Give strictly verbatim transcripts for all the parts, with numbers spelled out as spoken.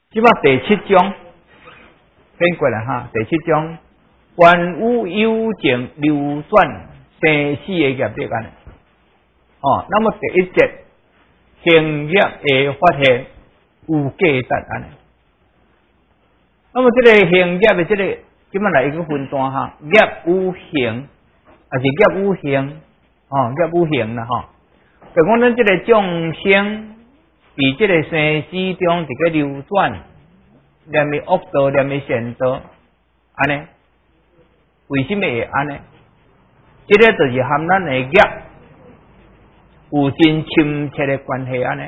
即摆第七章变过来哈，第七章万物有情流转生死的业力安尼。哦，那么第一节行业的发现有价值安尼。那么这个行业的这个，即摆来一个分段哈，业有行，还是业有行？哦，业有行啦吼。就讲咱这个众生，伫这个生死中伫个流转，念咪恶道，念咪善道，安尼，为什么会安尼？这个就是和咱的业有真亲切的关系安尼，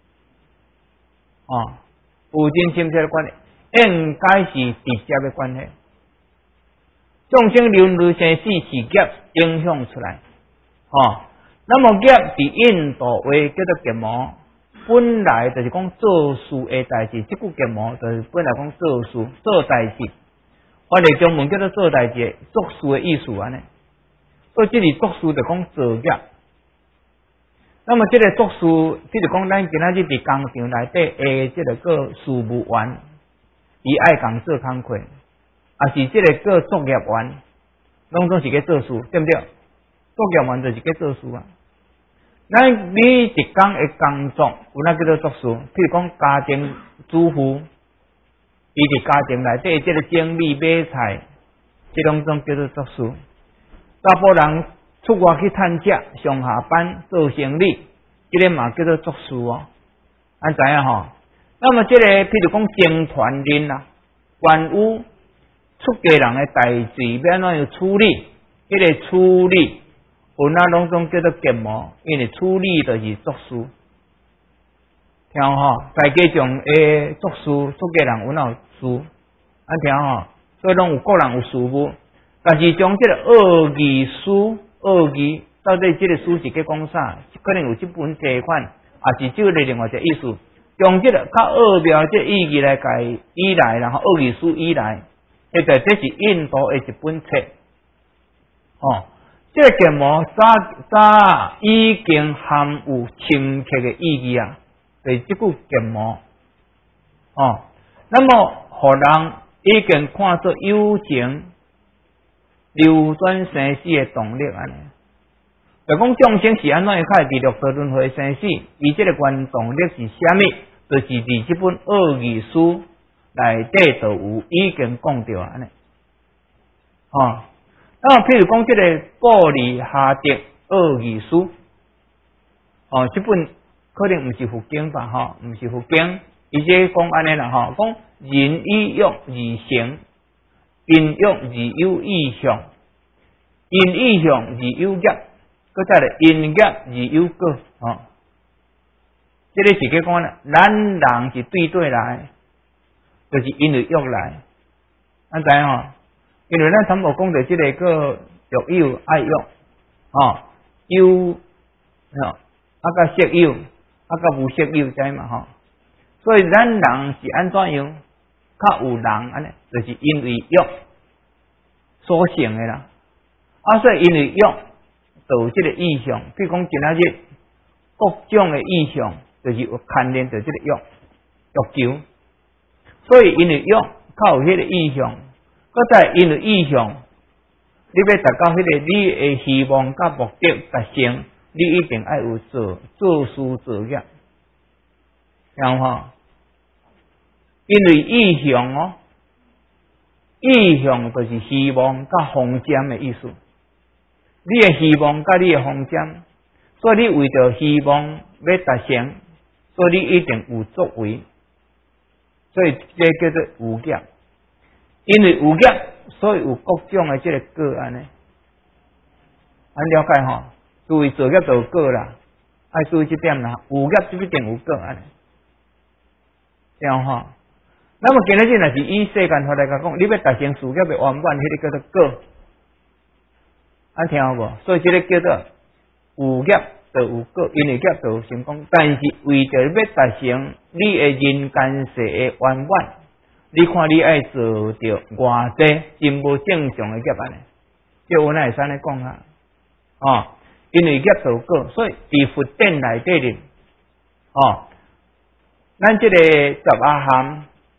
哦，有真亲切的关系，应该是直接的关系。众生轮流生死是业影响出来，哦。那么业伫印度话叫做结魔，本来就是讲做事的代志，即句结魔就是本来讲做事做代志，我哋中文叫做做代志，做事的意思安尼。所以这里做事就讲做业。那么这个做事，比如讲咱今仔日伫工厂内底诶，这个个事务员，伊爱共做工课，也是这个个作业员，拢总是去做事，对不对？作业员就是去做事啊。咱你一工的工作，有哪叫做作事？譬如讲家庭主妇，伊伫家庭内底即个整理买菜，即种种叫做作事。查甫人出外去趁食，上下班做生意，即个嘛叫做作事哦。安知影吼？那么即个譬如讲集团人啊，关于出家人的代志要安怎样处理？迄个处理。有那拢总叫做结魔，因为处理就是作事。听吼，大家种诶作事，出家人有哪有事？安听吼，所以拢有个人有事务，但是将这个恶语书、恶语到底这个书是去讲啥？可能有这本题款，也是这个另外一个意思。将这个较恶妙这意义来改依来，然后恶语书依来，迄个这是印度的一本册，哦。这个结魔早早已经含有深刻的意义啊，就是这句结魔哦。那么，互人已经看作有情流转生死的动力安尼。就讲众生是安怎样开始六道轮回生死？伊这个原动力是啥物？就是伫这本恶语书内底就有已经讲到安尼，哦。那么，譬如讲，这个《布利哈德恶语书》哦，这本可能唔是佛经吧？哈，唔是佛经，而且讲安尼啦，哈，讲人以欲而成，因欲而有意向，因意向而有业，搁再来因业而有果，哦。这个是去讲啦，咱人是对对来，就是因为欲来，安知吼？因为咱全部讲到这个个欲有爱欲，哦，有哦，啊个色有，啊个无色有，知嘛吼？所以咱人是安怎样？较有人安尼，就是因为欲所成的啦。啊，所以因为欲就有这个意向，比如讲今仔日各种的意向，就是有牵连到这个欲欲求。所以因为欲较有迄个意向。搁再因为意向，你要达到迄个你的希望甲目的达成，你一定要有做做事做业，然后因为意向哦，意向就是希望甲方针的意思。你的希望甲你的方针，所以你为着希望要达成，所以你一定有作为，所以这叫做有业。因为有业，所以有各种的这个果安尼，安了解吼？注意做业就有果啦，爱注意这点啦。有业就一定有果安尼，这样吼。那么今日若是以世间法来讲，你要达成事业的圆满，迄个叫做果，安听有无？所以这个叫做有业就有果，因为业就有成功，但是为着要达成你的人间世的圆满。你看，你爱做着偌济真无正常的业安尼，叫我哪会使安尼讲啊？哦，因为业做果，所以伫佛典内底哩，哦，咱这个十阿含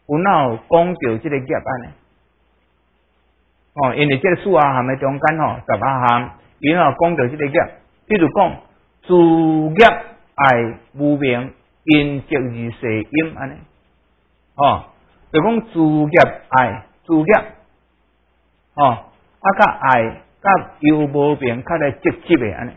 有哪有讲到即个业安尼？哦，因为即个数啊含的中间吼，十啊含，伊哪有讲到即个业？比如讲，自业爱无明，因即是世音安尼。哦，就讲自业爱，自业，哦，啊甲爱甲有无明较来直接的安尼。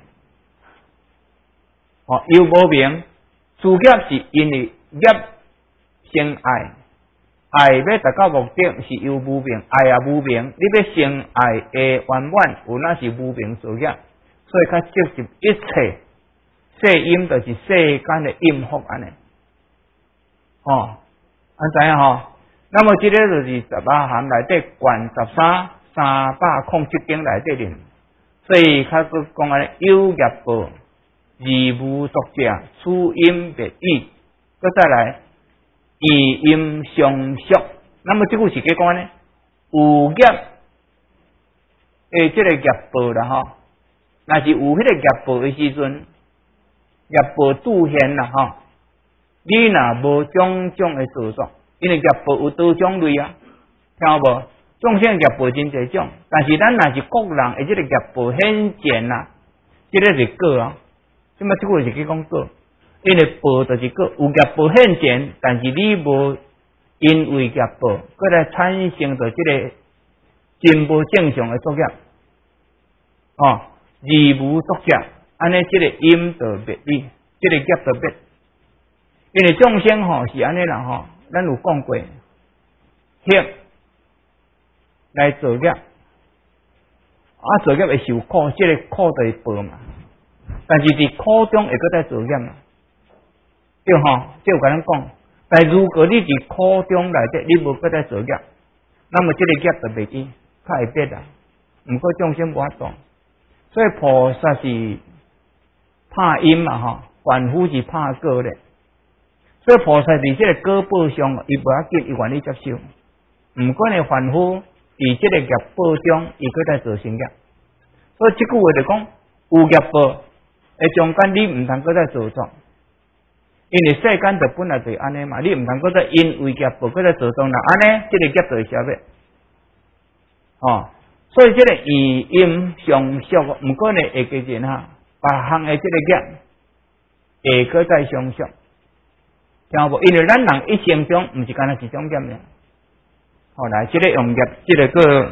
哦，有无明，自业是因为业生爱。爱要达到目的是有无明，爱也无明，你要成爱的圆满，有那是无明所业，所以较直接一切世音就是世间的音符安尼，哦，安知影吼？那么这个就是十八含内底卷十三三百空七经内底哩，所以较佫讲安尼有业报，而无作者，此音别义，佫再来。以音相续，那么这句是讲呢，有业诶，这个业报啦吼，那是有迄个业报的时阵，业报兑现啦吼，你若无种种的造作，因为业报有多种类啊，听有无？众生业报真侪种，但是咱若是各人诶，这个业报显现啦，这个是果啊，那么这句是去讲果。因为报就是个有业报现前，但是你无因为业报，过来产生着这个真无正常的作业，哦，而无作业，安尼这个因就别离，这个业就别。因为众生吼是安尼啦吼，咱有讲过，业来作业，啊作业会受苦，这个苦就是报嘛，但是伫苦中会搁再作业嘛。对吼，即有甲咱讲，但如果你伫苦中内底，你无搁再作业，那么这个业就袂记，较会变啦。毋过众生无法度，所以菩萨是怕因嘛吼，凡夫是怕果咧。所以菩萨伫这个果报上，伊无要紧，伊愿意接受。毋管呢凡夫伫这个业报中，伊搁再做成业。所以即句话就讲，有业报，诶中间你毋通搁再做作。因为世间就本来就安尼嘛，你毋通搁再因为业报搁再做动啦，安尼这个业就会消灭。哦，所以这个以因相续，毋过呢会记住哈，别项的这个业会搁再相续，听无？因为咱人一生中毋是干那一种业呢。好，来，这个用业，这个个。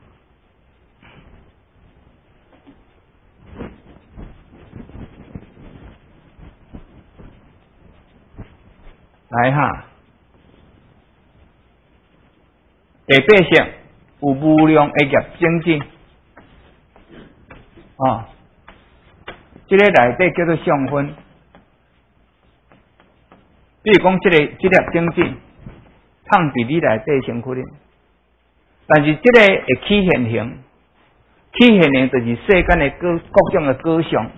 来哈，第八项有无量的业种子，哦，这个内底叫做相分。比如讲，这个这粒种子藏伫你内底身躯里，但是这个会起现行，起现行就是世间的各各种的果相。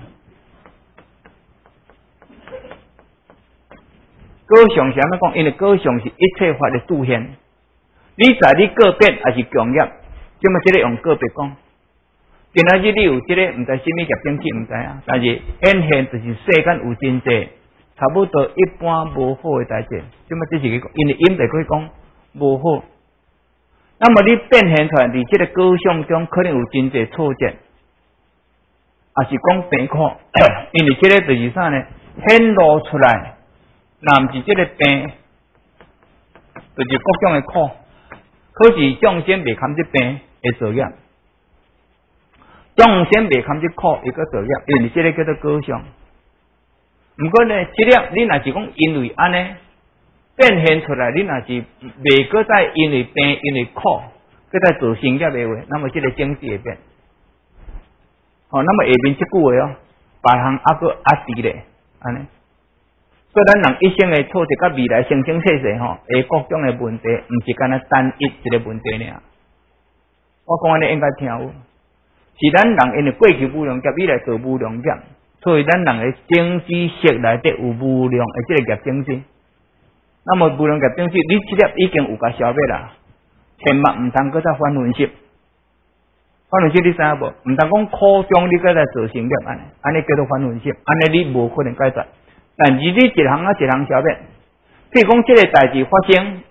果相是安怎讲？因为果相是一切法的兑现。你在你个别还是强业，即么即个用个别讲。今仔日你有即个毋知啥物业种子毋知啊，但是显现就是世间有真济，差不多一般无好的代志。即么即是个，因为因地可以讲无好。那么你变现出来，伫即个果相中可能有真济错觉，也是讲病苦，因为即个就是啥呢？显露出来。若毋是即个病，就是各种的苦。可是众生袂堪即病会作业，众生袂堪即苦会个作业，因为即个叫做果相。毋过呢，即粒你若是讲因为安尼变现出来，你若是袂搁再因为病因为苦，搁再做成业的话，那么即个种子会变。哦，那么下面即句话哦，别项还佫压低咧，安尼。所以咱人一生的错题，甲未来生生世世吼，会各种的问题，毋是干那单一一个问题尔。我讲安尼应该听有，是咱人因为过去无量劫，未来做无量劫，所以咱人的种子识内底有无量的这个业种子。那么无量业种子，你这粒已经有甲消灭啦，千万毋通搁再反分析。反分析你知影无？毋通讲苦中你搁再做成业安尼，安尼叫做反分析，安尼你无可能解决。但是你一项啊一项消灭，譬如讲这个代志发生，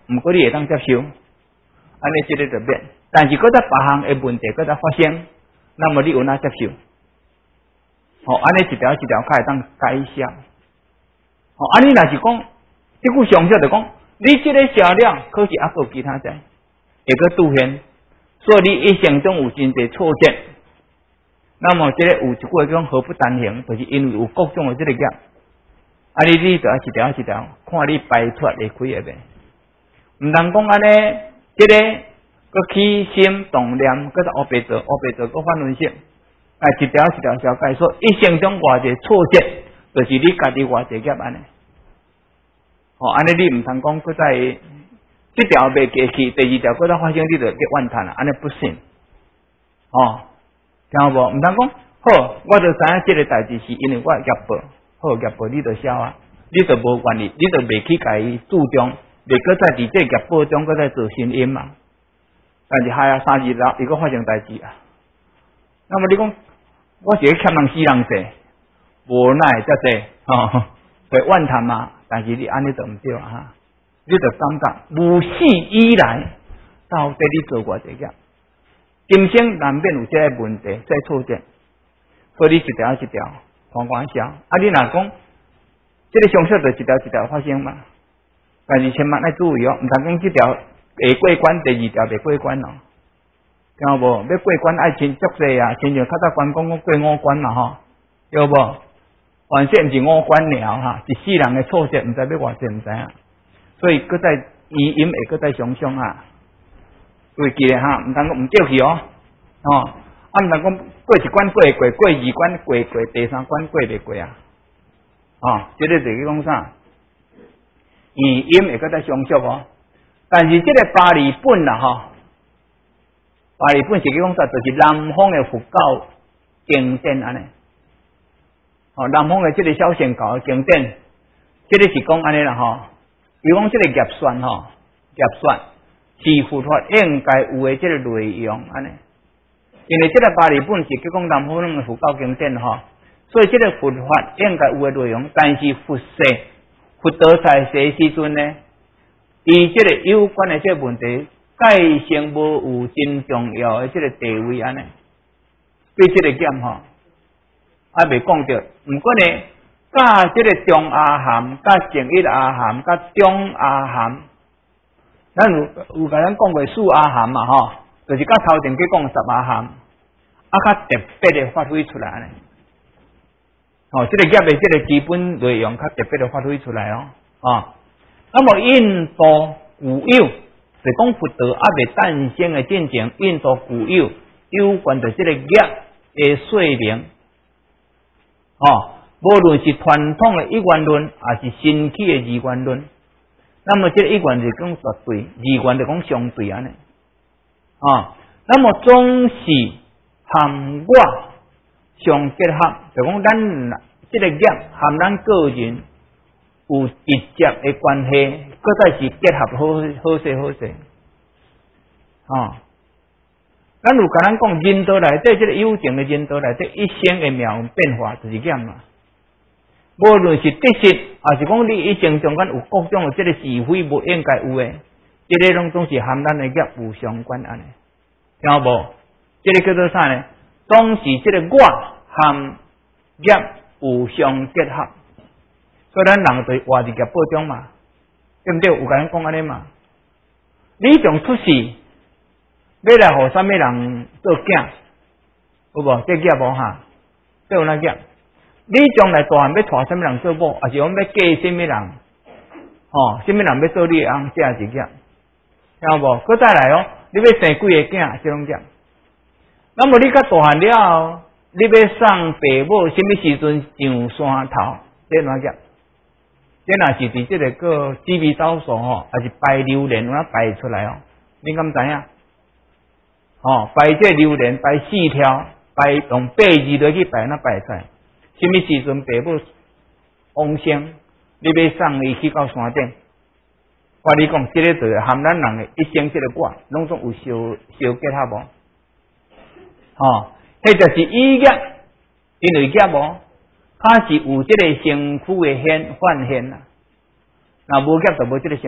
毋过你会当接受，安尼即个就免。但是搁再别项的问题搁再发生，那么你有哪接受？哦，安尼一条一条较会当改写。哦，安尼若是讲，即句上说就讲，你即个销量可是还有其他在，会搁兑现，所以你一生中有真侪挫折。那么即个有一句讲何不单行，就是因为有各种的即个业，啊你你就要一条一条，看你摆脱会开会袂？毋通讲安尼，即个佮起心动念，佮再黑白做，黑白做佮反分析，啊一条一条小解说，一生中偌侪挫折，就是你家己偌侪业安尼。哦，安尼你毋通讲佮再即条袂过去，第二条佮再发生，你就别怨叹啦，安尼不行。哦。听有无？毋通讲好，我就知影即个代志是因为我业报，好业报你就消啊，你就无愿意，你就袂去家己注重，袂搁再伫这业报中搁再做新因嘛。但是害啊三日了，伊搁发生代志啊。那么你讲，我是欠人死人济，无奈遮济，吼，会怨叹嘛。但是你安尼就毋对啊哈，你就感觉无始以来，到底你做偌济业？今生难免有这个问题，这个挫折，所以你一条一条看看消。啊，你若讲，这个上述就一条一条发生嘛。但是千万要注意哦，毋通讲这条会过关，第二条袂过关哦。听有无？要过关爱亲足济啊，亲像较早关讲讲过五关嘛吼，对无？反正毋是五关了哈，一世人的挫折，毋知要偌济，毋知影。所以搁再疑因会搁再上上啊。会记咧哈，毋通讲毋叫去哦，哦，啊毋通讲过一关过会过，过二关过过，第三关过袂过啊，哦，即个就是讲啥？语音会搁再上述哦，但是即个巴黎本啦吼，巴黎本是讲啥？就是南方的佛教经典安尼，哦，南方的即个小乘教的经典，即个是讲安尼啦吼，比如讲即个业算吼，业算。是佛法应该有的这个内容安尼，因为这个巴黎本是叫讲南方的佛教经典吼，所以这个佛法应该有的内容，但是佛世佛陀在世时阵呢，伊这个有关的这个问题，界性无有真重要的这个地位安尼，对这个点吼，还未讲到，毋过呢，甲这个中阿含、甲正一阿含、甲中阿含。咱有有甲咱讲过四阿含嘛吼，就是甲头前去讲十阿含，啊较特别的发挥出来呢。哦，这个业的这个基本内容较特别的发挥出来哦，啊，那么印度古有，是讲佛陀还未诞生的进程，印度古有有关的这个业的说明，哦，无论是传统的一元论，还是新起的二元论。那么这一元就讲绝对，二元就讲相对安尼，啊，那么总是含我相结合，就讲咱这个业含咱个人有直接的关系，搁再是结合好好势好势，啊，咱有甲咱讲人道内底这个有情的人道内底一生的妙变化就是业嘛。无论是得失，还是讲你一生中间有各种的这个是非不应该有的，这个拢总是含咱的业有相关安尼，听有无？这个叫做啥呢？总是这个我含业有相结合，所以咱人对活伫业报中嘛，对不对？有甲咱讲安尼嘛？你从出世，要来互啥物人做囝，有无？这业无哈？这有哪业？你将来大汉要带什么人做某，还是讲要嫁什么人？哦，什么人要做你的翁，这也是业，听有无？搁再来哦，你要生几个囝，这种业。那么你甲大汉了后，你要送父母，什么时阵上山头？这哪业？这若是伫这个个紫微斗数吼，还是拜榴莲有哪拜出来哦？你敢知影？哦，拜这榴莲，拜四条，拜用八字落去拜，哪拜出来？什么时阵父母往生，你要送伊去到山顶？我你讲，这个就是含咱人的一生这个卦，拢总有相相结合无？哦，迄就是以业，因为业无，它是有这个身躯的现幻现啦。那无业就无这个身躯，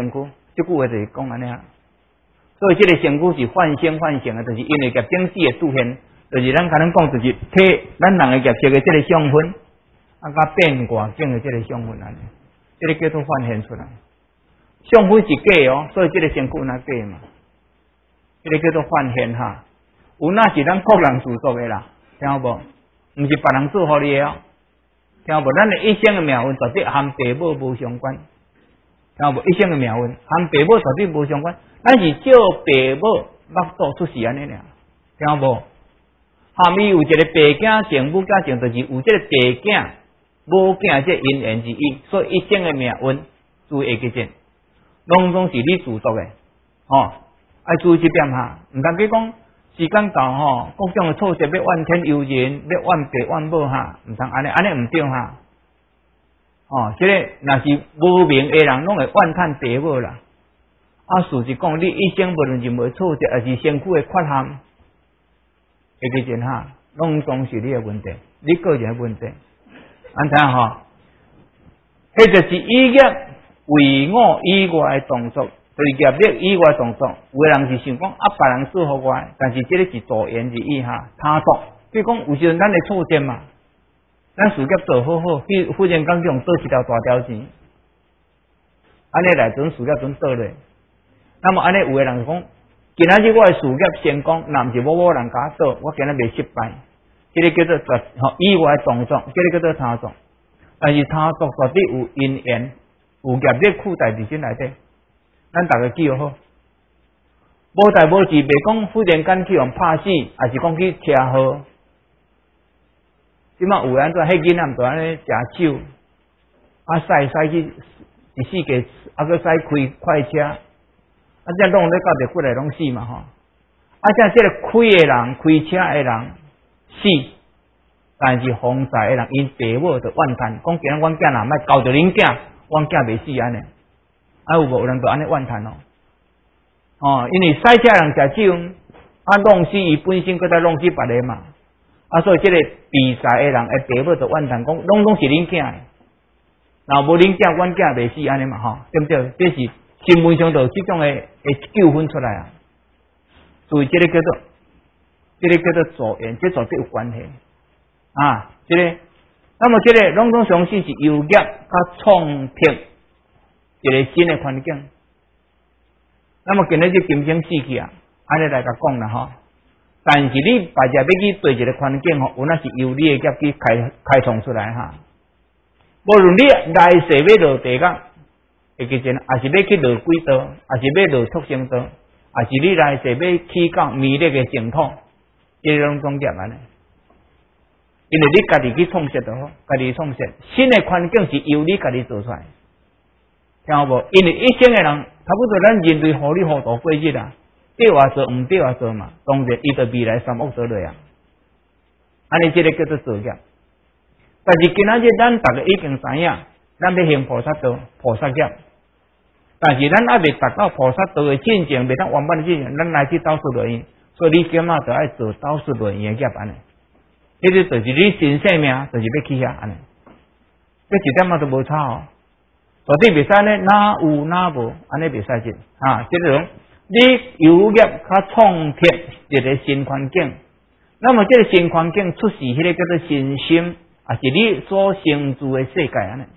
这句话就是讲安尼啊。所以这个身躯是幻生幻性的，就是因为业种子的出现，就是咱甲咱讲，就是体咱人的业色的这个相分，啊，甲变卦境的这个相分安尼，这个叫做幻现出来。相分是假哦，所以这个身躯那假嘛，这个叫做幻现哈。有那是咱个人自作的啦，听有无？毋是别人做互你的哦，听有无？咱的一生的命运绝对和父母无相关，听有无？一生的命运和父母绝对无相关。咱是照父母目睹出世安尼尔，听有无？下面有一个爸囝情母囝情，就是有这个爸囝母囝这因缘之意，所以一生的命运注意记者，拢总是你自作的，哦，爱注意这点哈，毋通去讲时间到吼，各种的措施要怨天尤人，要怨爸怨母哈，毋通安尼，安尼毋对哈，哦，这个若是无明的人，拢会怨叹爸母啦。啊，事实讲，你一生无论任何挫折，还是身躯的缺陷，会记见哈，拢总是你的问题，你个人的问题。安怎吼？迄就是以业为我以外的动作，就是业力以外的动作。有的人是想讲啊，别人做互我，但是这个是助缘之意哈，他作。比如讲，有时阵咱的挫折嘛，咱事业做好好，忽忽然间用倒一条大条钱，安尼来阵事业阵倒咧。那么安尼有个人讲，今仔日我的事业成功，若毋是某某人甲我倒，我今仔袂失败。这个叫做绝吼意外动作，这个叫做他作。但是他作绝对有因缘，有业力附在伫身内底。咱大家记好，无代无志，袂讲忽然间去用拍死，还是讲去车祸。即马有安怎？迄囡仔毋着安尼食酒，啊驶驶去一世界，啊搁驶开快车。啊，这弄咧到底过来拢死嘛吼！啊，像这个开的人、开车的人死，但是防财的人因爸母就怨叹，讲今仔阮囝若莫交着恁囝，阮囝袂死安尼。啊有无有人就安尼怨叹哦？哦，因为驶车人食酒，啊弄死伊本身，搁再弄死别个嘛。啊，所以这个比赛的人的爸母就怨叹，讲拢拢是恁囝的，若无恁囝，阮囝袂死安尼嘛吼，对不对？这是。新闻上就有这种的会纠纷出来啊，所以这个叫做，这个叫做助缘，这绝对有关系啊。这个，那么这个拢总相信是有业甲创辟一个新的环境。那么今日就金星死去啊，安尼来甲讲啦吼。但是你大家要去对一个环境吼，有那是由你的业去开开创出来哈。无论你来世要落地讲。会记真，也是要去落轨道，也是要落畜生道，也是你来世要去到弥勒的净土，这种总结安尼。因为你家己去创设就好，家己创设，新的环境是由你家己做出来，听有无？因为一生的人，差不多咱人类糊里糊涂过日啊，对话做，毋对话做嘛，当然伊就未来三恶道落啊。安尼这个叫做作业。但是今仔日咱大家已经知影，咱要行菩萨道、菩萨业。但是咱还未达到菩萨道的境界，未当完满的境界，咱来去倒数轮椅，所以你今仔就爱做倒数轮椅的业安尼。迄个就是你新生命，就是要去遐安尼。这一点仔都无差哦，绝对袂使呢，哪有哪无，安尼袂使进啊。即种你有业较创辟一个新环境，那么这个新环境出世，迄个叫做新心，也是你所生住的世界安尼。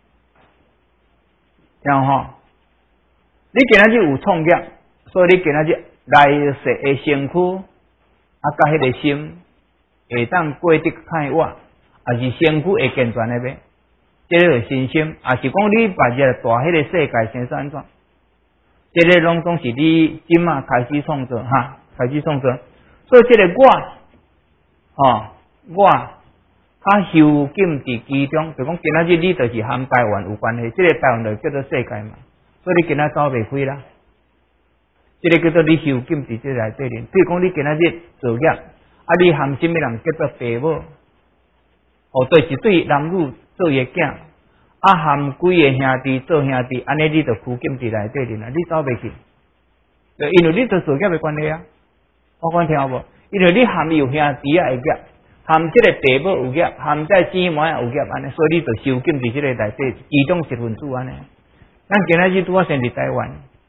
然后吼。你今仔日有创业，所以你今仔日来世的身躯，啊，甲迄个心会当过得太活，也是身躯会健全的呗。这个是信心，也是讲你把这大迄个世界先算安怎？这个拢总是你今嘛开始创造哈，开始创造。所以这个我，哦，我较修禁伫其中，就讲今仔日你就是和台湾有关系，这个台湾就叫做世界嘛。所以你今仔走袂开啦，这个叫做你修禁伫这内底哩。比如讲你今仔日做业，啊你含什么人叫做父母，哦，就是对男女做业囝，啊含几个兄弟做兄弟，安尼你就拘禁伫内底哩啦，你走袂去。就因为你做做业的关系啊，我讲听有无？因为你含有兄弟啊有业，含这个父母有业，含在姊妹有业安尼，所以你就修禁伫这个内底，其中一份子安尼。咱今仔日拄啊先伫台湾，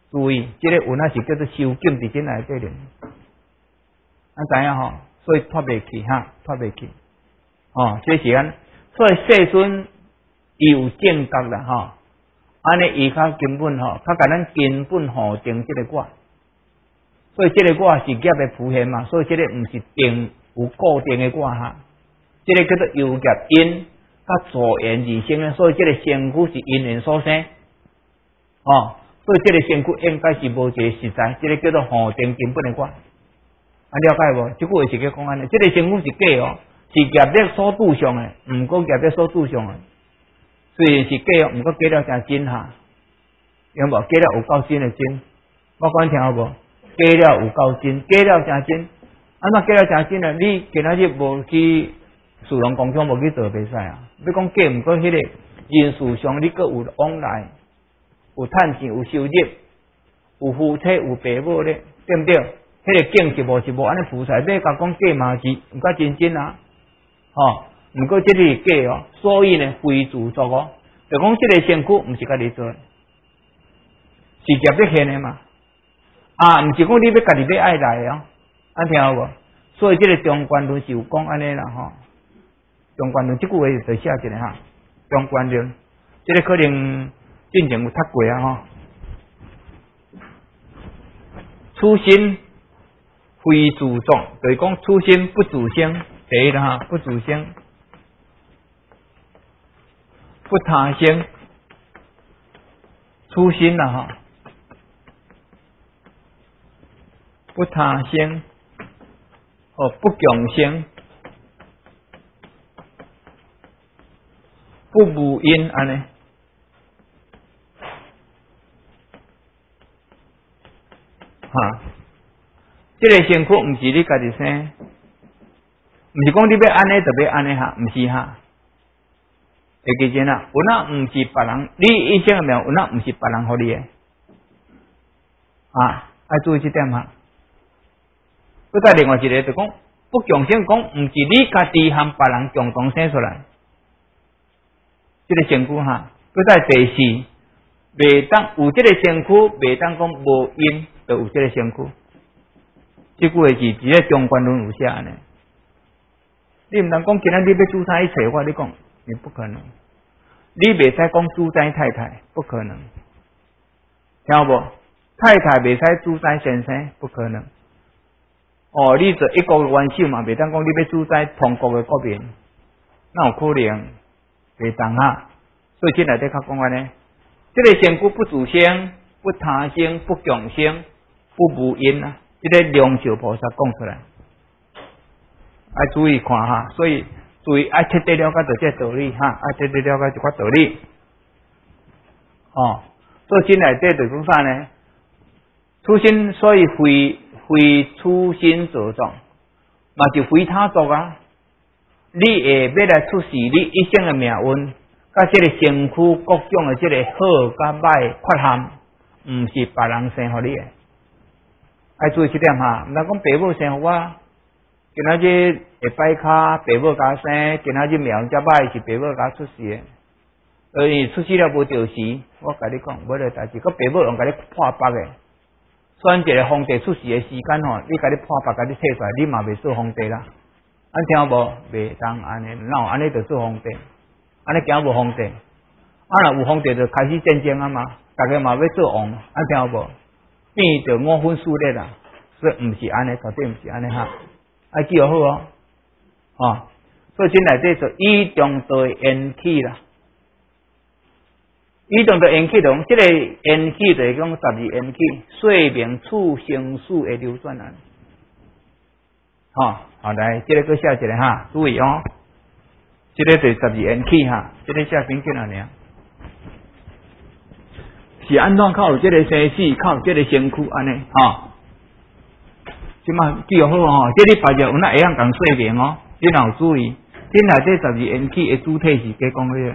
注意，这个运啊是叫做收紧伫这内底咧，啊知影吼？所以脱袂去哈，脱袂去。哦，这是安，所以细孙伊有正觉啦吼，安尼伊较根本吼，较甲咱根本吼定这个卦。所以这个卦是业的浮现嘛，所以这个毋是定有固定的卦哈，这个叫做有业因，甲助缘而生的，所以这个身躯是因缘所生，哦，所以这个身躯应该是无一个实在，这个叫做互定根本的卦，啊了解无？这句话是叫讲安尼，这个身躯是假哦，是业力所拄上的，毋过业力所拄上的，虽然是假哦，毋过假了真真哈，有无？假了有够真的真，我讲听好无？假了有够真，假了真真，安怎假了真真啊？你今仔日无去树龙工厂，无去做袂使啊！你讲假，毋过迄个人事上你阁有往来，有趁钱，有收入，有夫妻，有爸母咧，对毋对？迄个境是无是无安尼菩萨，你甲讲假嘛是毋甲真真啊！吼，毋过即个是假哦，所以呢非自作哦，就讲即个身躯毋是家己做，是业力现的嘛。啊，毋是讲你要家己要爱来哦，安听有无？所以这个中观论是有讲安尼啦吼。中观论这句话就写一下哈，中观论，这个可能之前有读过啊吼。初心非自作，就是讲初心不自性，第一啦哈，不自性，不他性，初心啦哈。不他性，哦，不共性，不无因安尼，哈，这个身躯毋是你家己生，毋是讲你要安尼就要安尼哈，毋是哈，会记住啦，有那毋是别人，你一生命有那毋是别人互你的，啊，爱注意这点哈。搁再另外一个就讲不共性，讲毋是你家己和别人共同生出来，这个身躯哈。搁再第四，袂当有这个身躯，袂当讲无因就有这个身躯。这句话是伫咧中观论有写安尼。你毋通讲今仔日要煮菜去找我，你讲你不可能。你袂使讲主宰太太，不可能。听有无？太太袂使主宰先生，不可能。哦，你做一国的元首嘛，袂当讲你要主宰通国的国民，那有可能袂当哈。所以这内底较讲安尼，这个身躯不自性，不他性，不共性，不无因啊。这个龙树菩萨讲出来，爱注意看哈。所以注意爱彻底了解到这道理哈，爱彻底了解这块道理。哦，所以这内底就讲啥呢？初心，所以非。非初心所作，嘛就非他作啊！你会要来出示你一生的命运，甲这个身躯各种的这个好甲歹缺陷，毋是别人生互你的。爱注意这点哈，毋通讲爸母生互我，今仔日会歹骹，爸母甲生，今仔日命运较歹是爸母甲出世的。所以出世了无着时，我甲你讲，无个代志，佮爸母用甲你破腹的。选一个皇帝出世的时间吼，你家己破腹，家己摕出来，你嘛袂做皇帝啦。安听无？袂当安尼，哪有安尼就做皇帝？安尼行无皇帝？啊，若有皇帝就开始战争啊嘛，大家嘛要做王，安听无？变就五分四裂啦，所以毋是安尼，绝对毋是安尼哈。爱记好哦，哦，所以这内底就以中对缘起啦。以中的缘起中，这个缘起就是讲十二缘起，说明处生死的流转啊。好，好来，这个搁写一个哈，注意哦。这个就是十二缘起哈，这个写真紧啊尔。是安怎靠这个生死，靠这个身躯安尼哈。即马记好哦，这里八日有那会晓讲说明哦，你若有注意，这内底十二缘起的主体是加讲迄个。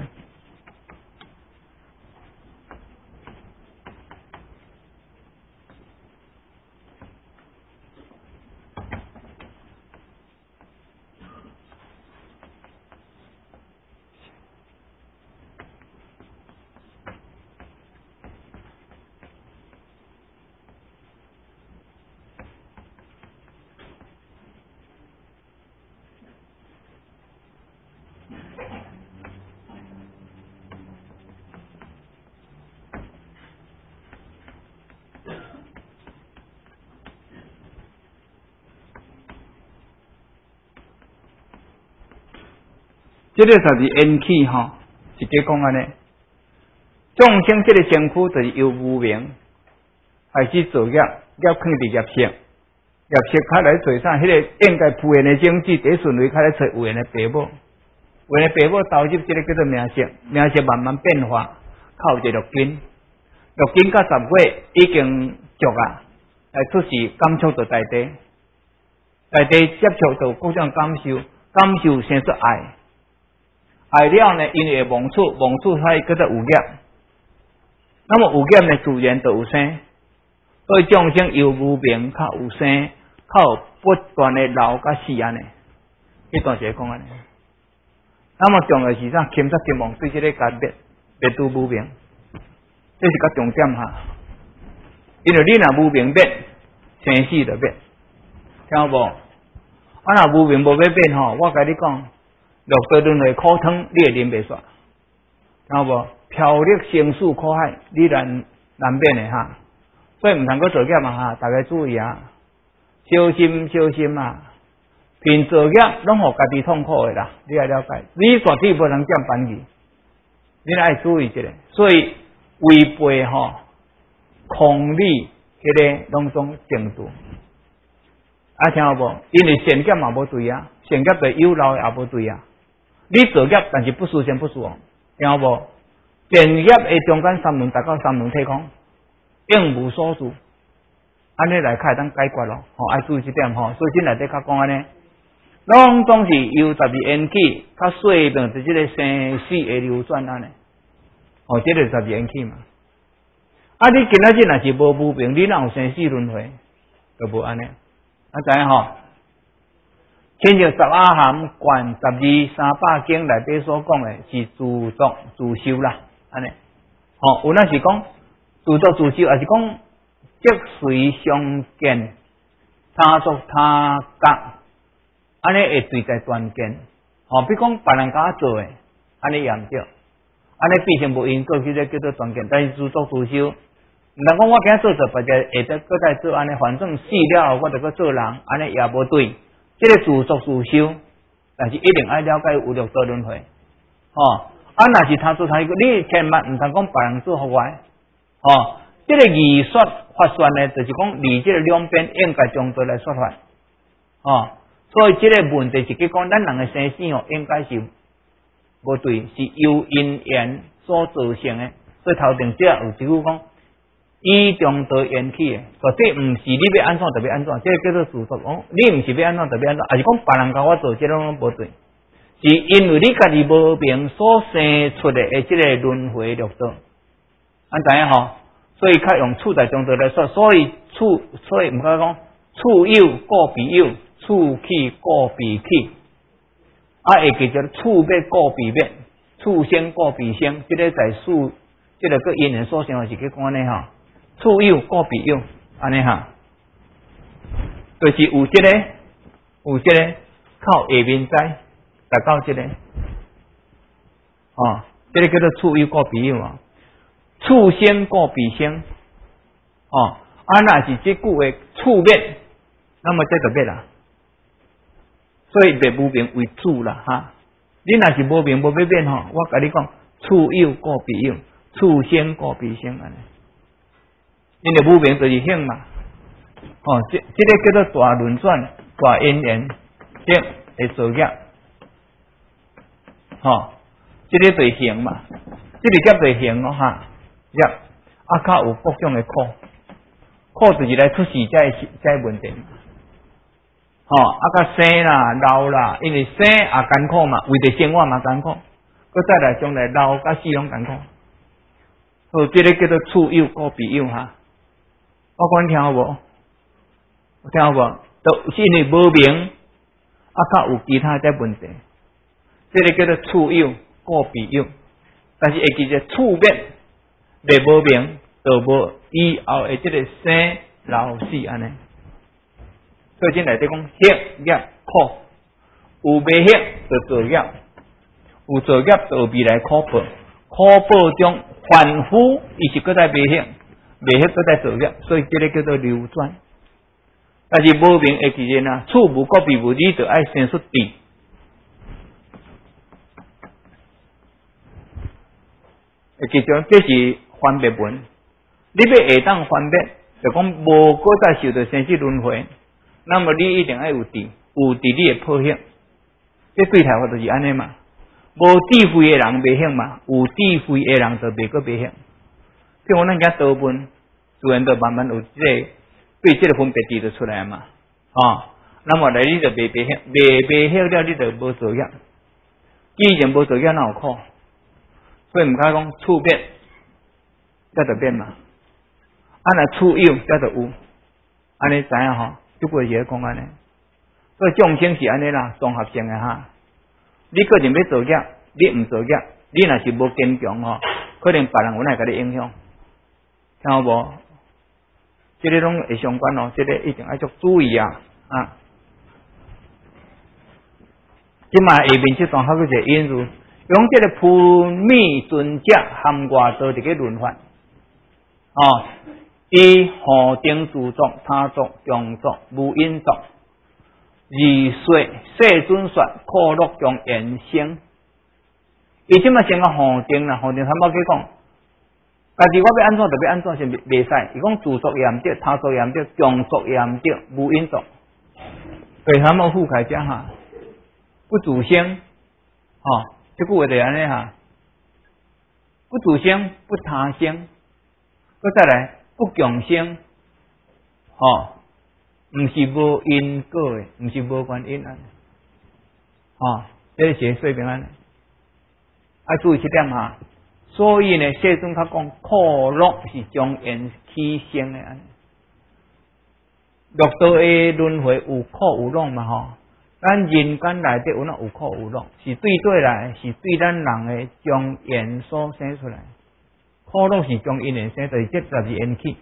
这个就是缘起吼，直接讲安尼。众生这个身躯就是由无明开始造业，业肯定业色，业色开来做啥？迄、那个应该负缘的种子，第一顺位开来找有缘的父母，有缘的父母投入这个叫做名色，名色慢慢变化，靠一个六根，六根到十月已经足啊，来出世感触到大地，大地接触到各种感受，感受生出爱，爱了呢，因为妄处，妄处它叫做有业。那么有业呢，自然就有生，所以众生由无明较有生，靠不断的老甲死安尼，迄段是讲安尼。那么重要是啥？钦察金王对这个界别别度无明，这是较重点哈。因为你若无明变，生死就变，听有无？啊，若无明无要变吼，我甲你讲，六道轮回苦汤，你会啉袂煞，听有无？漂历生死苦海，你难难免的哈，所以唔通搁做业嘛哈，大家注意啊，小心小心啊，凭做业拢互家己痛苦的啦，你要了解，你绝对无能占班级，你爱注意这个，所以违背吼空理迄个拢总正度，啊听有无？因为善业嘛无对啊，善业对有漏也无对啊，你做业但是不殊善不殊恶，听有无？善业的中间三轮达到三轮体空，应无所住，安尼来开当解决咯。吼、哦，爱注意这点吼、哦。所以今内底较讲安尼，拢总是由十二缘起，较细段是这个生死的流转安尼。哦，这个十二缘起嘛。啊，你今仔日若是无无明，你哪有生死轮回？就无安尼。啊，知影吼？亲像十阿含卷十二三百经内底所讲的，是自作自受啦。安尼，吼、哦，有那是讲自作自受，还是讲即随相见，他作他觉，安尼会对在断见。吼、哦，比如讲别人甲我做诶，安尼也毋对，安尼毕竟无因果，叫做叫做断见。但是自作自受，毋通讲我今仔做做，别个下得搁再做安尼，反正死了后我就搁做人，安尼也无对。即、这个自作自受，但是一定爱了解有六道轮回，吼、哦。啊，若是他做他一个，你千万毋通讲别人做互我，哦，这个义说法宣呢，就是讲离这个两边应该中道来说法，哦，所以这个问题是去讲咱人的生死哦，应该是无对，是由因缘所造成的。所以头前这有一句讲，以中道缘起的，绝对毋是你要安怎特别安怎，这个叫做自作哦，你毋是要安怎特别安怎，还是讲别人甲我做，这种拢无对。是因为你家己无明所生出的诶，即个轮回六道，安知影吼？所以较用处在中道来说，所以处，所以毋该讲处有故彼有，处起故彼起，啊，会记着处灭故彼灭，处生故彼生，即、这个在数，即、这个个因缘所生是去讲安尼吼，处有故彼有，安尼哈，就是有即、这个，有即、这个靠下面知。达到这个，哦，这个叫做处有故彼有啊，处生故彼生，哦，啊，若是这句话处灭，那么这就灭啦，所以灭无明为主啦哈。你若是无明无要变吼，我甲你讲，处有故彼有，处生故彼生安尼，因为无明就是性嘛，哦，这这个叫做大轮转、大因缘，这会造业。吼、哦，这个对行嘛，这个叫对行哦哈，业啊，较有各种的苦，苦就是来出事才才问题嘛。吼、哦，啊，较生啦、老啦，因为生也艰苦嘛，为着生活嘛艰苦，佮再来将来老甲死拢艰苦。所以这个叫做处有故彼有哈。我讲听好无？有听好无？就是因为无明，啊，较有其他的问题。这个叫做处有故彼有，但是会记着处灭灭无明，就无以后的这个生老死安尼。所以这内底讲业业苦，有未业就造业，有造业就未来苦报，苦报中凡夫伊是搁在未业，未业搁在造业，所以这个叫做流转。但是无明会记着呐，处无故彼无，你就爱生出地。 记住，这是分别门。你要会当分别，就讲无搁再受到生死轮回，那么你一定要有智，有智你会破险。这对头就是安尼嘛。无智慧的人袂险嘛，有智慧的人就袂搁袂险。譬如咱讲道本，自然就慢慢有这个对这个分别智就出来嘛。哦，那么来你就袂袂险，袂袂险了，你就无作业。既然无作业，哪有苦？所以唔该讲处变，才就变嘛。啊，若处有，才就有。安尼知影吼？这个是讲安尼。所以众生是安尼啦，综合性的哈。你个人要做业，你唔做业，你若是无坚强吼，可能别人有来甲你影响，听好无？这个拢会相关哦，这个一定要足注意啊！啊，即卖下面这段还有一个因素，用这个普密尊者含外道这个轮法，哦，以何定自作、他作、共作、无因作。二说世尊说可乐中延生，伊即马先个恒定啦，恒定他冇去讲，家己我要安怎就要安怎是袂使。伊讲自作也毋对，他作也毋对，共作也毋对，无因作，对他冇覆盖者哈，不自生，哦，这句话就安尼哈，不自生，不他生，搁再来不共生，哦。毋是无因果的，毋是无原因啊！哦，这是说明安，要注意这点哈。所以呢，世尊他讲苦乐是将缘起生的安。六道的轮回有苦有乐嘛吼，咱人间内底有哪有苦有乐，是对对来，是对咱人的将缘所生出来。苦乐是将因缘生，就是这就是缘起。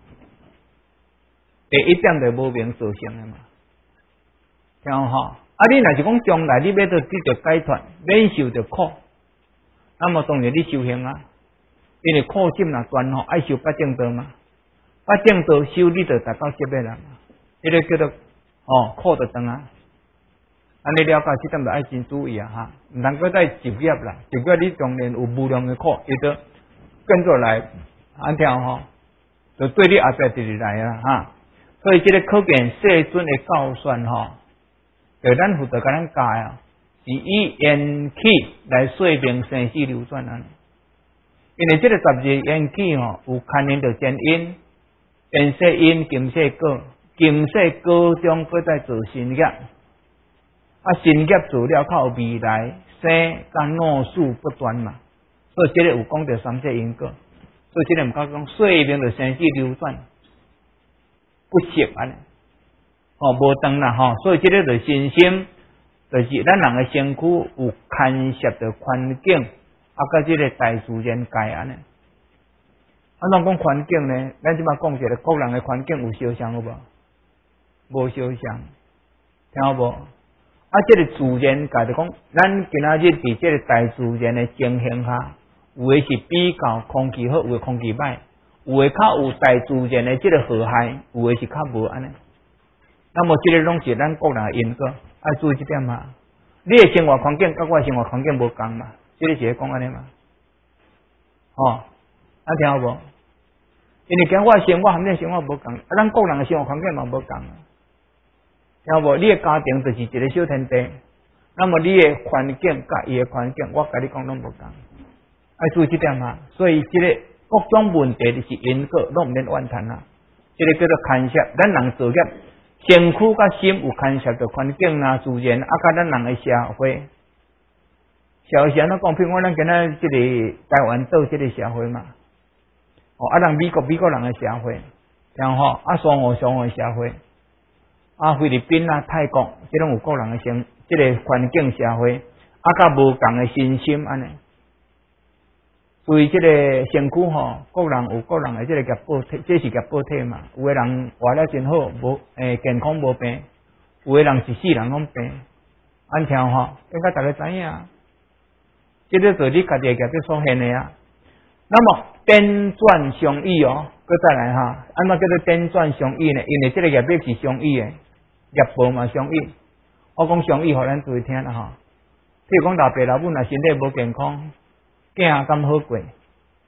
第一点就无明造成的嘛，听好哈。啊，你若是讲将来你要得得到解脱，免受着苦，那么当然你修行啊，因为苦心若断吼，爱修八正道嘛，八正道修你就达到这个人，这个叫做哦苦就断啊。安尼了解这点就爱真注意啊哈，唔通搁再集业啦，集业你当然有无量的苦，伊就跟着来，安听吼，就对你后壁直来啊哈。所以这个可见世尊的教宣吼，对咱负责甲咱教啊，是以缘起来说明生死流转啊。因为这个十二缘起吼，有牵连到前因、前世因、今世果、今世果中搁再做新业，啊新业做了靠未来生甲闹事不断嘛。所以这个有讲到三世因果，所以这个唔讲讲说明到生死流转。不息安尼，哦，无断啦吼，所以这个就身心，就是咱人的身躯有牵涉着环境，啊，甲这个大自然界安尼。啊，怎讲环境呢？咱即摆讲一个个人的环境有相像有无？无相像，听好无？啊，这个自然界就讲，咱今仔日伫这个大自然的情形下，有的是比较空气好，有的空气歹。有的较有大自然的这个和谐，有的是较无安尼。那么这个拢是咱个人的因果，要注意这点嘛。你的生活环境跟我的生活环境无共嘛，这个是讲安尼嘛。哦，啊听好无？因为跟我的生活含你的生活无共，啊咱个人的生活环境嘛无共。听好无？你的家庭就是一个小天地，那么你的环境甲伊的环境，我甲你讲拢无共，要注意这点嘛。所以这个。各种问题就是因果，拢毋免怨叹啦。这个叫做牵涉，咱人做业，身躯甲心有牵涉着环境啦、自然，啊，甲咱人的社会。社会是安怎讲？譬如我咱今仔即个台湾岛即个社会嘛，哦，啊，人美国美国人的社会，然后啊，双俄双俄社会，啊，菲律宾啊、泰国，即种有个人的生，即个环境社会，啊，甲无共的身心安尼。所以这个身躯吼，个人有个人的这个业报体，这是业报体嘛。有的人活了真好，无诶健康无病；有的人是世人拢病。安听吼，应该大家知影，这个就是你家己的业报所现的啊。那么颠转相异哦，搁再来哈，安怎叫做颠转相异呢？因为这个业报是相异的，业报嘛相异。我讲相异，互咱注意听啦哈。譬如讲老爸老母若身体无健康。囝敢好过，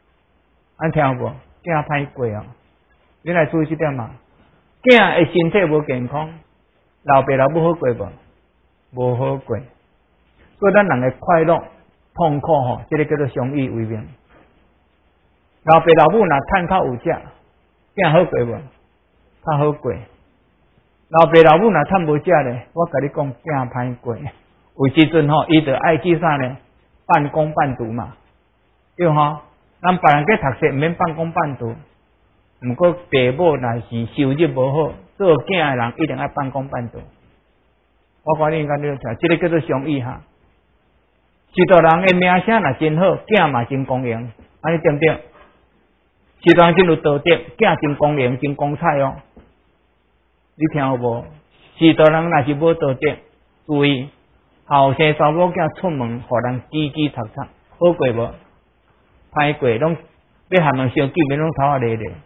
安听有无？囝歹过哦，你来注意这点嘛。囝的身体无健康，老爸老母好过无？无好过。所以咱人的快乐、痛苦吼，这个叫做相依为命。老爸老母若趁较有食，囝好过无？较好过。老爸老母若趁无食咧，我甲你讲，囝歹过。有时阵吼，伊就爱去啥呢？半工半读嘛，对吼。咱别人去读册，毋免半工半读。毋过爸母若是收入无好，做囝的人一定爱半工半读。我讲你应该你听，这个叫做相依哈。许多人的名声若真好，囝嘛真公平，安尼对不对？许多人真有道德，囝真公平，真光彩哦。你听有无？许多人若是无道德，注意后生查某囝出门，互人叽叽喳喳，好过无？歹过，拢要含人相见面，拢头啊咧咧。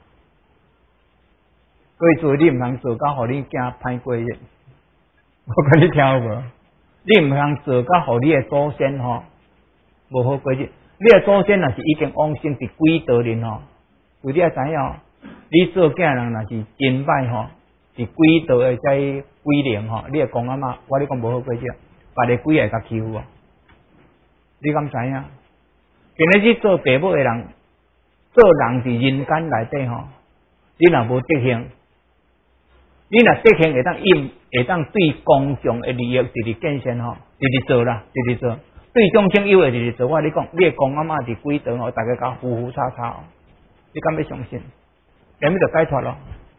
所以做你毋通做到，互你囝歹过日。我甲你听有无？你毋通做到，互你的祖先吼无好过日。你的祖先若是已经往生伫几道人吼，有你也知影哦。你做囝人若是真歹吼，是几道的在几灵吼，你会讲啊嘛？我你讲无好过日，别个几会甲欺负哦。你敢知影？今日去做爸母的人，做人伫人间内底吼，你若无德行，你若德行会当应，会当对公众的利益直直见先吼，直直做啦，直直做。对众生有诶，直直做。我你讲，你的公阿嬷伫几道吼，大家甲呼呼叉叉，你敢要相信？咁咪就解脱咯。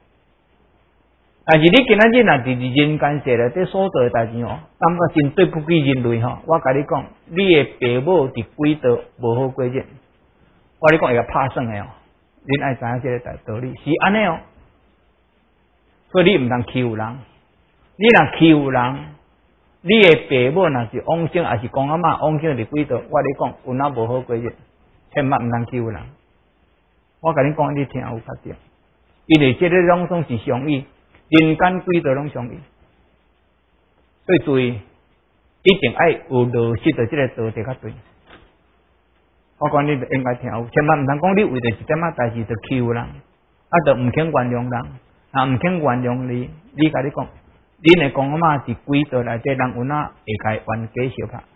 但是你今仔日若伫人间世内底所做诶代志吼，感觉真对不起人类吼。我甲你讲，你诶爸母伫几道无好过日，我你讲会甲拍算诶哦。恁爱知影即个道理是安尼哦。所以你毋通欺负人，你若欺负人，你诶爸母若是往生，还是公阿嬷往生伫几道，我你讲有哪无好过日，千万毋通欺负人。我甲你讲，你听有较对，因为即个拢总是相依。人间几道拢相依，所以注意，一定爱有落实到这个道德较对。我讲你就应该听有，千万毋通讲你为着一点仔代志就欺负人，啊，就毋肯原谅人，啊，毋肯原谅你，你甲你讲，恁的公阿嬷伫几道内底，人有哪会甲冤家相拍，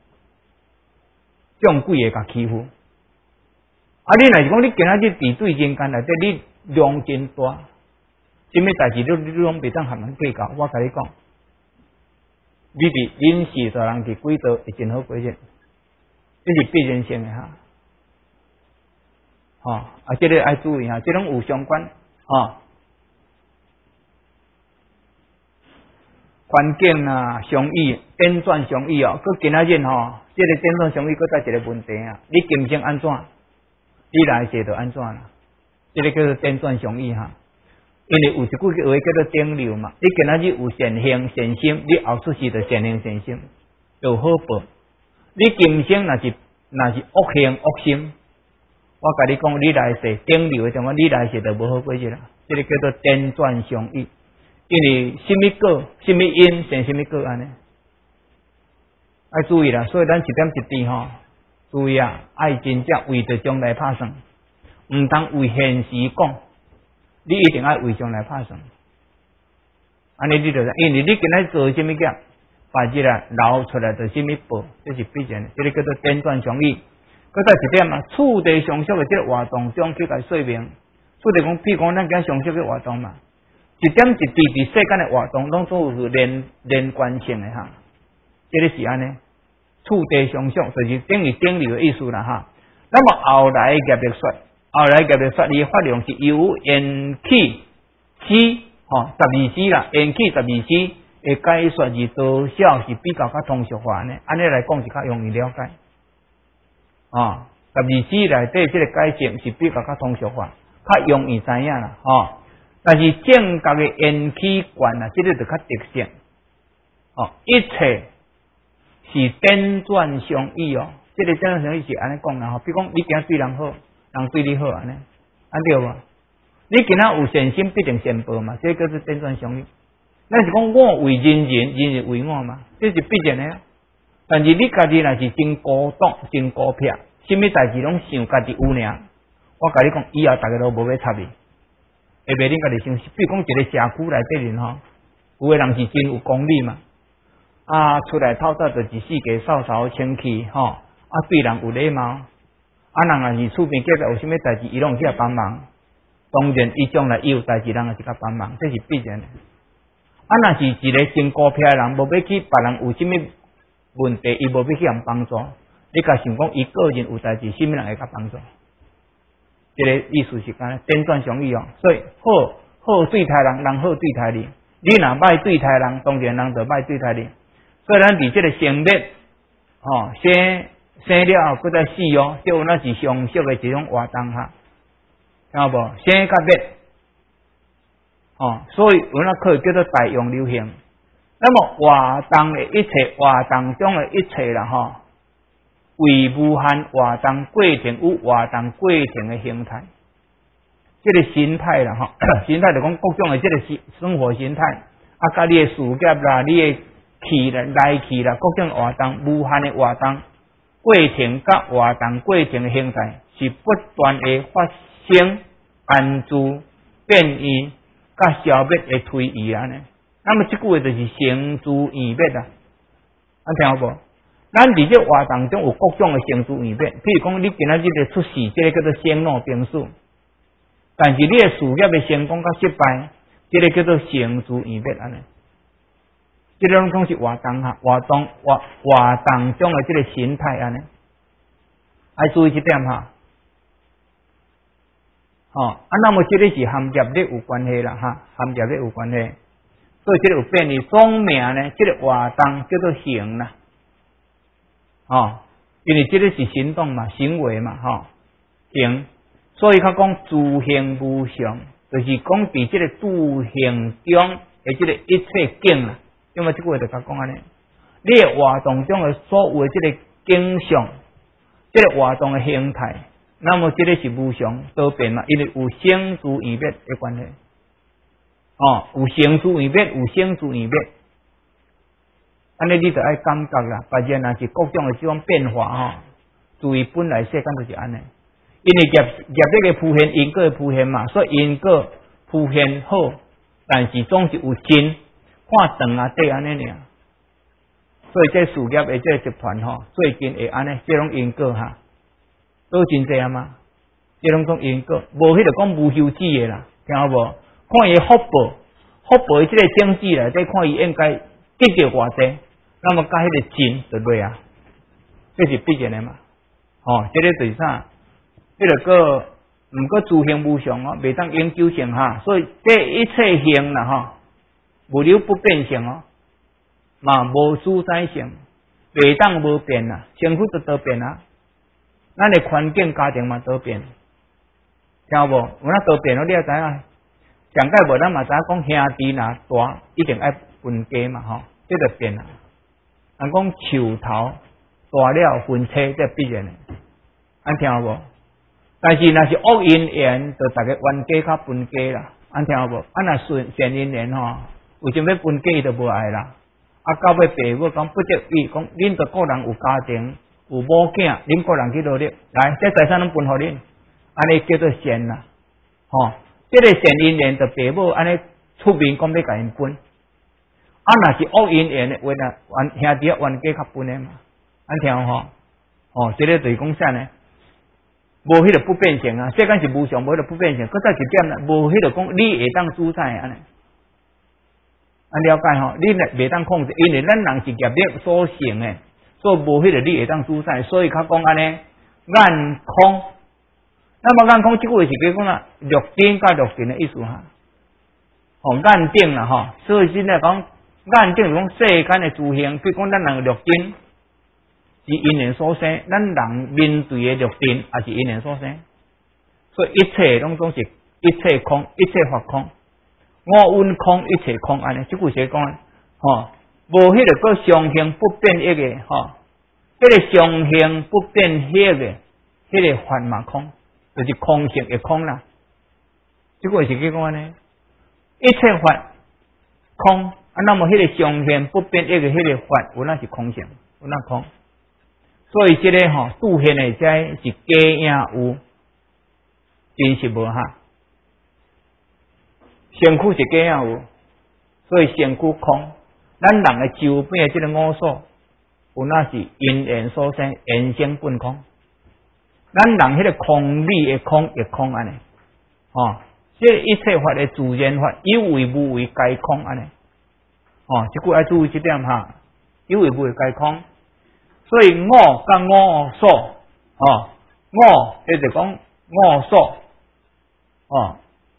种鬼会甲欺负。啊，你若是讲你今仔日伫对人间内底，你量真大。什么代志你你拢袂当含人计较，我甲你讲，你伫恁世俗人伫几道会真好过日，这是必然性的哈。吼、哦，啊，这个爱注意哈，这种有相关吼，环境啊，相依，颠转相依哦。佮今仔日吼，这个颠转相依，佮再一个问题啊，你今生安怎，你来世就安怎啦？这个叫做颠转相依哈。因为有一句话叫做顶流嘛，你今仔日有善行善心，你后出世就善行善心，有好报。你今生若是若是恶行恶心，我甲你讲，你来世顶流的情况，你来世就无好过日啦。这个叫做颠转相依，因为什么果、什么因生什么果安尼，要注意啦。所以咱一点一滴吼，注意啊，爱真正为着将来打算，毋通为现时讲。你一定要为将来打算，安尼你就因为你今仔做什么业，把日啊流出来就什么报，这是必然的，这个叫做颠转相依。搁再一点啊，处地上属的这个活动中去甲说明，处地讲，譬如讲咱今上属的活动嘛，一点一滴伫世间的活动拢都有连连贯性的哈，这个是安尼，处地上属就是等于顶流的意思啦哈。那么后来业力说。后来业力说，伊发量是由缘起起，吼十二支啦，缘起十二支的解说是多少是比较较通俗化呢？安尼来讲是较容易了解。哦，十二支内底这个解释是比较较通俗化，较容易知影啦，吼。但是正觉的缘起观啊，这个就较特色。哦，一切是颠转相依哦，这个颠转相依是安尼讲啦，吼，比如讲你今对人好。人对你好安尼，安对无？你今仔有善心，必定善报嘛，这叫做颠转相依。咱是讲我为人人，人人为我嘛，这是必然的。但是你家己若是真孤独、真孤僻，什么代志拢想家己有尔， 我甲你讲，以后大家都无要插你，会袂恁家己先，比如讲一个社区内底人吼，有个人是真有功力嘛，啊，出来透早就是四界扫扫清气吼，啊，对人有礼貌，啊，人若是厝边隔壁有啥物代志，伊拢去来帮忙。当然，伊将来伊有代志，人也是甲帮忙，这是必然的。啊，若是一个真孤僻的人，无要去别人有啥物问题，伊无要去人帮助，你甲想讲伊个人有代志，啥物人会甲帮助？这个意思是干颠转相异哦。所以好好对待人，人好对待你；你若歹对待人，当然人就歹对待你。所以咱伫这个生灭，哦，生生了后，佫再死哦，这有那是常识的一种活动哈。听有无？生甲灭，哦，所以有那可以叫做大用流行。那么活动的一切，活动中的一切啦，吼，为无限活动过程有活动过程的形态，这个形态啦，吼，形态就讲各种的这个生活形态，啊，甲你的事业啦，你的气啦、来气啦，各种活动，无限的活动过程甲活动过程的形态是不断的发生、安住、变异、甲消灭的推移安尼。那么这句话就是生住异灭啊，啊听有无？咱伫这活动中有各种的生住异灭，譬如讲你今仔日的出事，这个叫做生老病死；但是你的事业的成功甲失败，这个叫做生住异灭安尼。这种拢是活动哈，活动活活动中的这个形态安尼，要注意一点哈。哦，啊，那么这个是含业力有关系啦哈，含业力有关系。所以这个有变异，总名呢，这个活动叫做行啦，哦，因为这个是行动嘛，行为嘛，哈、哦，行，所以他讲自行无常，就是讲伫这个自行中的这个一切境啦，因为这个话就甲讲安尼，你的活动中的所有的这个景象，这个活动的形态，那么这个是无常多变嘛，因为有生住异灭的关系。哦，有生住异灭，有生住异灭，安尼你就爱感觉啦。别人若是各种的这种变化吼，注意本来世间就是安尼。因为业业力的浮现，因果的浮现嘛，所以因果浮现好，但是总是有真看长啊短安尼尔。所以这事业的这集团吼，最近会安尼，这种因果哈，都真济啊嘛。这种讲因果，无迄个讲无休止的啦，听有无？看伊福报，福报即个经济内底看伊应该得到偌济，那么甲迄个钱就落啊，这是必然的嘛。哦，这个就是啥？这个个毋过自行无常哦，袂当永久性哈。所以这一切行啦哈，无留不变性哦，嘛无主宰性，袂当无变啦，身躯就多变啊，咱的环境家庭嘛多变，听有无？有那多变哦，你也知影。上届无咱嘛知影讲兄弟若大一定爱分家嘛吼，这就变啦。人讲树头大了分车，这必然的，安听有无？但是若是恶因缘，就大家冤家较分家啦，安听有无？啊若顺善因缘吼，为什么要分家伊就无爱啦？啊到尾爸母讲不得已，讲恁着个人有家庭有某囝，恁个人去努力，来这财产拢分互恁，安尼叫做善啦，吼。这个善因缘就爸母安尼出面讲要甲因分，啊若是恶因缘的话呢，冤兄弟啊冤家较分的嘛，安听吼，哦，这个就是讲啥呢？无迄个不变性啊，世间是无常，无迄个不变性，搁再一点啦，无迄个讲你会当主宰安尼，安了解吼，你袂当控制，因为咱人是业力所成的，所以无迄个你会当主宰，所以较讲安尼眼空。那么眼空这句话是叫讲啊，六顶甲六顶的意思哈，哦眼顶啦吼，所以现在讲眼顶是讲世间的自行，譬如讲咱人六顶是因缘所生，咱人面对的六顶也是因缘所生，所以一切拢总是一切空，一切法空，我运空，一切空安尼，这句是讲吼，无迄个个常行不变一个吼，迄个常行不变迄个，迄个法嘛空。就是空性的空啦，这个是叫讲呢，一切法空啊，那么迄个常现不变一个迄个法，有那是空性，有那空，所以这个吼、哦、杜现的这是假影有， 真实无哈。身躯是假样有，所以身躯空。咱人的周边的这个五素，有那是因缘所生，缘生本空。咱人迄个空理的空亦空安尼，哦，这一切法的自然法，有为无为皆空安尼，哦，这句要注意这点哈，有为无为皆空，所以我甲我所，哦，我迄就讲我所，哦，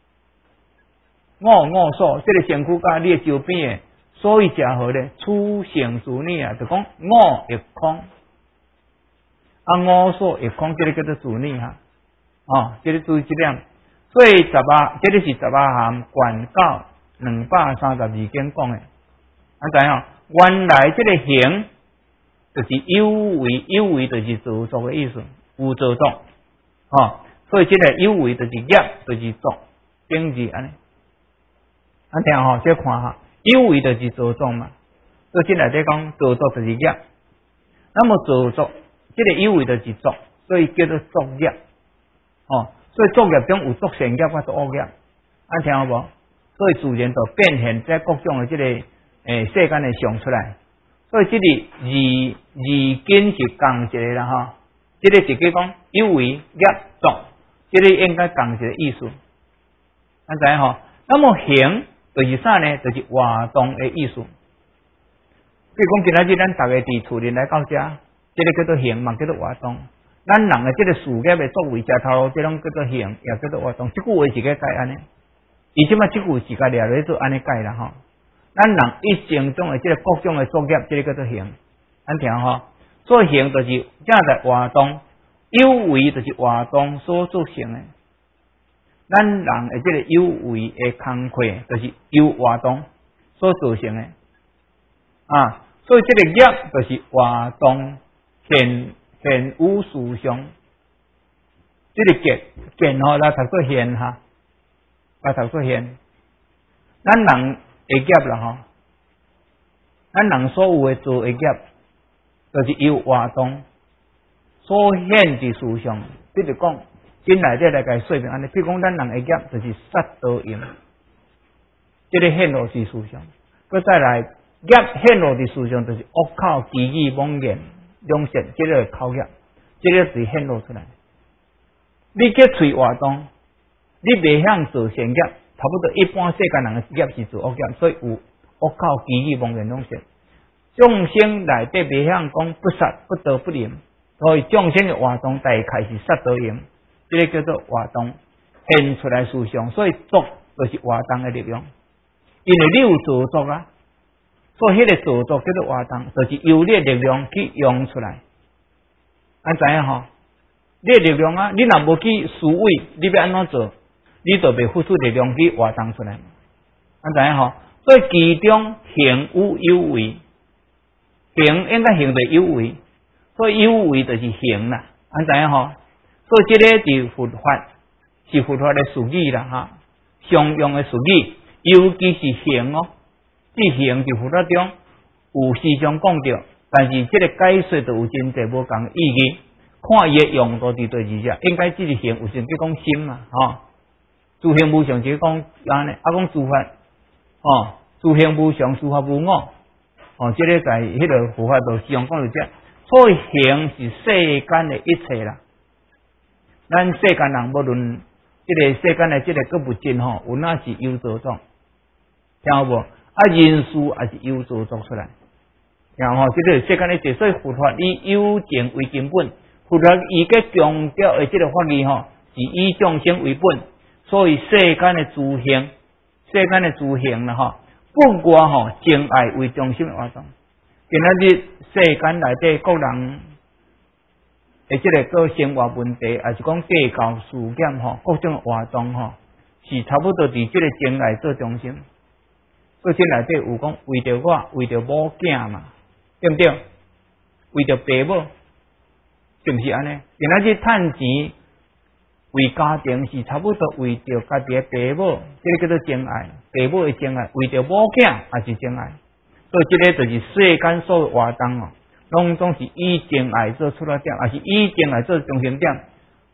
我我所，这个身躯甲你的周边的。所以正好咧，处性自念啊，就讲我亦空，啊我所亦空，这个叫做自念哈，哦，这个注意这点。所以十八，这个是十八项卷九两百三十二经讲的，啊知影？原来这个形就是有为，有为就是造作的意思，有造作，哦，所以这个有为就是业，就是作，等于安尼，啊听吼，再看哈。有为就是造作嘛，所以这内底讲造作就是业。那么造作，这个有为就是作，所以叫做作业。哦，所以作业中有作善业或作恶业，安听好无？所以自然就变现在各种的这个诶世间的相出来。所以这里二二根是共一个啦哈，这个是叫讲有为业作，这个应该共一个意思，安知影吼？那么行。就是啥呢？就是活动的意思。比如讲，今仔日咱大家伫厝里来到遮，这个叫做行嘛，叫做活动。咱人的这个事业的作为，食头这种叫做行，也叫做活动。这句话是个改安尼，伊即马这句是个掠来做安尼改啦吼。咱人一生中的这个各种的作业，这个叫做行，安听吼。所以行就是正在活动，有为就是活动所造成的。咱人的这个有为的工课，就是由活动所造成的啊，所以这个业就是活动现现有事上，这个结结吼来读做现哈，来读做现。咱人的业啦吼，咱人所有的做的业，就是由活动所现之事上，比如讲。今内底来甲说明安尼，比如讲咱人的业就是杀盗淫，这个显露之事上，佮再来业显露之事上就是恶口、绮语、妄言、两舌，这个口业，这个是显露出来。你去喙活动，你袂晓做善业，差不多一般世间人的业是做恶业，所以有恶口、绮语、妄言、两舌。众生内底袂晓讲不杀、不盗、不淫，所以众生的活动大概是杀盗淫。这个叫做活动现出来事项，所以作就是活动的力量。因为你有造作啊，所以迄个造作叫做活动，就是由你的力量去用出来。安知影吼？你的力量啊，你若无去思维，你要安怎做，你就袂付出力量去活动出来。安知影吼？所以其中行有有为，行应该行的有为，所以有为就是行啦。安知影吼？所以这个是佛法，是佛法的术语啦哈，常用的术语，尤其是行哦，这行在佛法中有时常讲到，但是这个解说就有真侪无共意义，看伊的用途伫对二只，应该这个行有时叫讲心嘛，吼，自行无常就是讲安尼，啊讲自法，哦，自行无常，自法无我，哦，这个在迄个佛法就时常讲到这，所以行是世间的一切啦。咱世间人无论这个世间的这个个物质吼，有哪是有造作，听有无？啊，人事也是有造作出来，然后这个世间的一切，所以佛法以有情为根本，佛法伊个强调的这个法义吼，是以众生为本，所以世间的自行，世间的自行啦吼，不外吼情爱为中心的活动。今仔日世间内底各人。诶，即个个生活问题，也是讲计较事件吼，各种活动吼，是差不多伫即个情爱做中心。所以即内底有讲为着我，为着某囝嘛，对不对？为着爸母，是毋是安尼？今仔日趁钱为家庭是差不多为着家己的爸母，即个叫做情爱，爸母的情爱，为着某囝也是情爱。所以即个就是世间所有活动哦。拢总是以情爱做出发点，也是以情爱做中心点。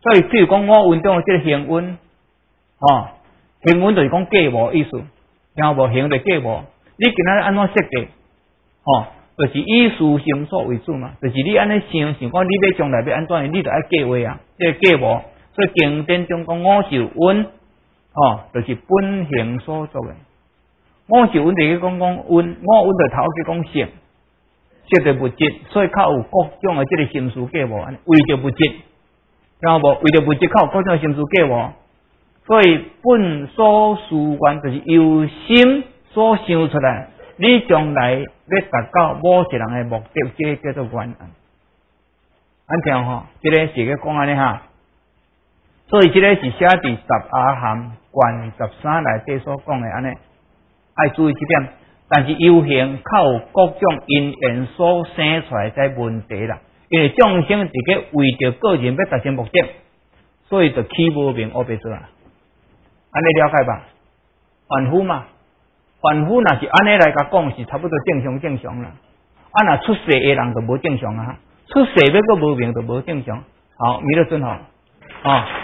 所以譬如讲五蕴中即个行运，哦，行运就是讲计无意思，听无行就计无。你今仔日安怎设计？哦，就是以事行所为主嘛，就是你安尼想想讲，你要将来要安怎，你就爱计划啊，这个计无。所以经典中讲五受运，哦，就是本行所作的。五受运就是讲讲运，五运就头去讲色，色就物质，所以较有各种的这个心思计无，为着物质，听无？为着物质较有各种的心思计无，所以本所事愿就是由心所想出来，你将来要达到某一人的目的，这个叫做愿。安听吼，这个是个讲安尼哈。所以这个是写伫十阿含卷十三内底所讲的安尼，爱注意这点。但是有形靠有各种因缘所生出来在问题啦，因为众生伫个为着个人要达成目的，所以就起无明恶白做啊。安尼了解吧？凡夫嘛，凡夫若是安尼来甲讲，是差不多正常正常啦。啊，若出世的人就无正常啊，出世要个无明就无正常。好，弥勒尊好，啊。